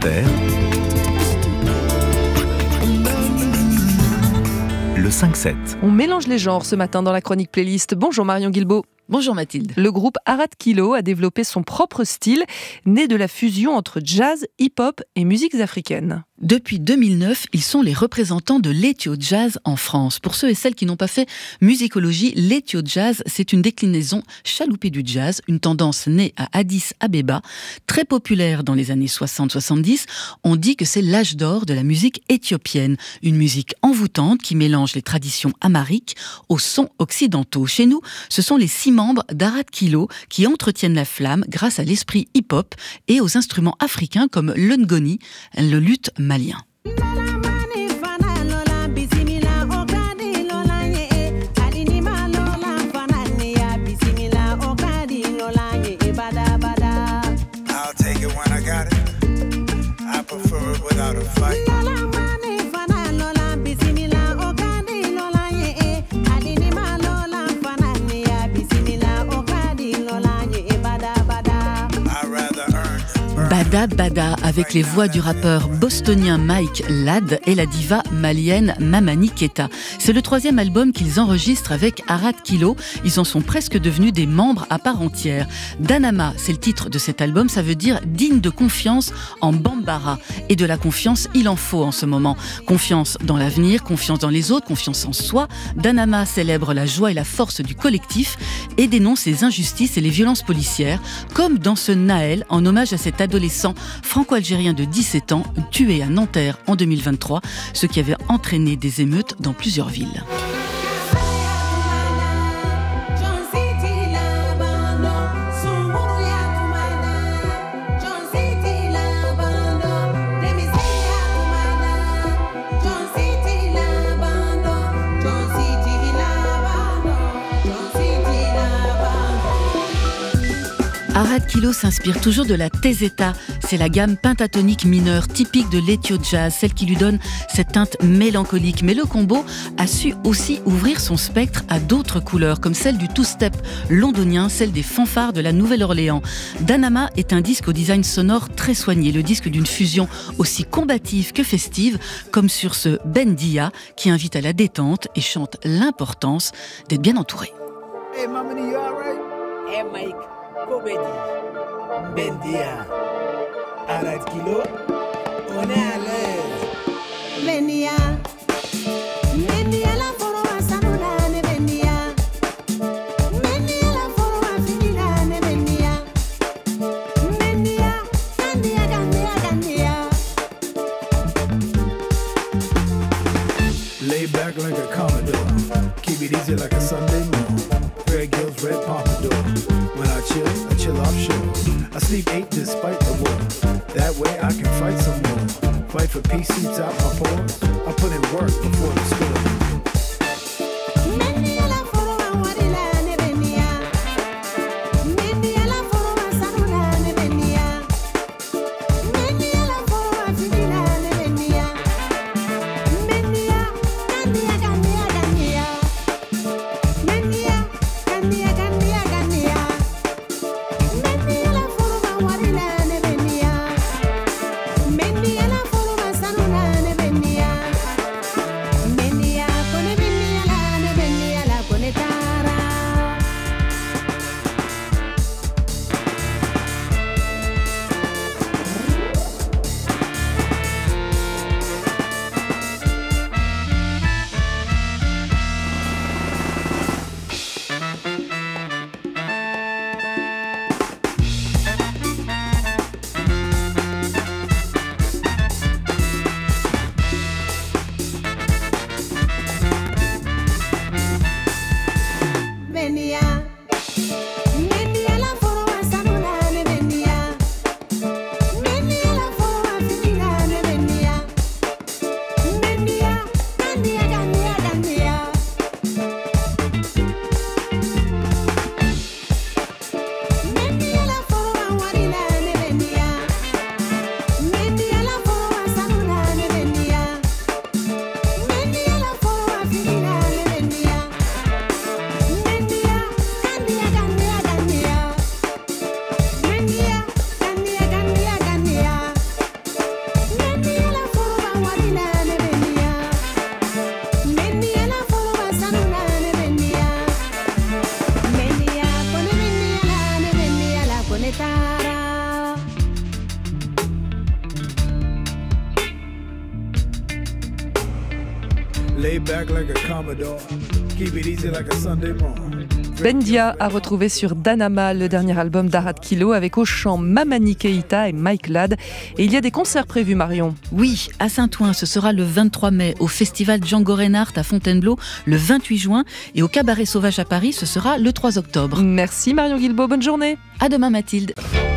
Inter, le 5-7. On mélange les genres ce matin dans la chronique playlist. Bonjour Marion Guilbault. Bonjour Mathilde. Le groupe Arad Kilo a développé son propre style, né de la fusion entre jazz, hip-hop et musiques africaines. Depuis 2009, ils sont les représentants de l'Ethio Jazz en France. Pour ceux et celles qui n'ont pas fait musicologie, l'Ethio Jazz, c'est une déclinaison chaloupée du jazz, une tendance née à Addis Abeba, très populaire dans les années 60-70. On dit que c'est l'âge d'or de la musique éthiopienne, une musique envoûtante qui mélange les traditions amhariques aux sons occidentaux. Chez nous, ce sont les 6 membres d'Arad Kilo qui entretiennent la flamme grâce à l'esprit hip-hop et aux instruments africains comme le ngoni, le luth malien. Bada Bada, avec les voix du rappeur bostonien Mike Ladd et la diva malienne Mamani Keita. C'est le 3e album qu'ils enregistrent avec Arad Kilo. Ils en sont presque devenus des membres à part entière. Danama, c'est le titre de cet album, ça veut dire digne de confiance en Bambara. Et de la confiance, il en faut en ce moment. Confiance dans l'avenir, confiance dans les autres, confiance en soi. Danama célèbre la joie et la force du collectif et dénonce les injustices et les violences policières, comme dans ce Naël, en hommage à cet adolescent franco-algérien de 17 ans, tué à Nanterre en 2023, ce qui avait entraîné des émeutes dans plusieurs villes. Arad Kilo s'inspire toujours de la tezeta, c'est la gamme pentatonique mineure typique de l'Ethio Jazz, celle qui lui donne cette teinte mélancolique. Mais le combo a su aussi ouvrir son spectre à d'autres couleurs, comme celle du two-step londonien, celle des fanfares de la Nouvelle-Orléans. Danama est un disque au design sonore très soigné, le disque d'une fusion aussi combative que festive, comme sur ce Bendia qui invite à la détente et chante l'importance d'être bien entouré. Hey, Mamani, you all right? Hey, Mike. Comedy, Bendia, Arad Kilo, on est à l'aise. Bendia, Bendia la forma sanula ne Bendia, Bendia la forma finila ne Bendia, Bendia, Gandia, Gandia, Gandia. Lay back like a Commodore, keep it easy like a Sunday morning. Greg Hill's red pompadour. When I chill offshore. I sleep 8 despite the war. That way I can fight some more. Fight for peace seeps out my pores. I put in work before the score. Bendia Lay back like a Commodore. Keep it easy like a Sunday morning. Bendia a retrouvé sur Danama, le dernier album d'Arad Kilo, avec au chant Mamani Keïta et Mike Ladd. Et il y a des concerts prévus, Marion. Oui, à Saint-Ouen, ce sera le 23 mai, au festival Django Reinhardt à Fontainebleau le 28 juin et au Cabaret Sauvage à Paris, ce sera le 3 octobre. Merci Marion Guilbault, bonne journée. À demain Mathilde.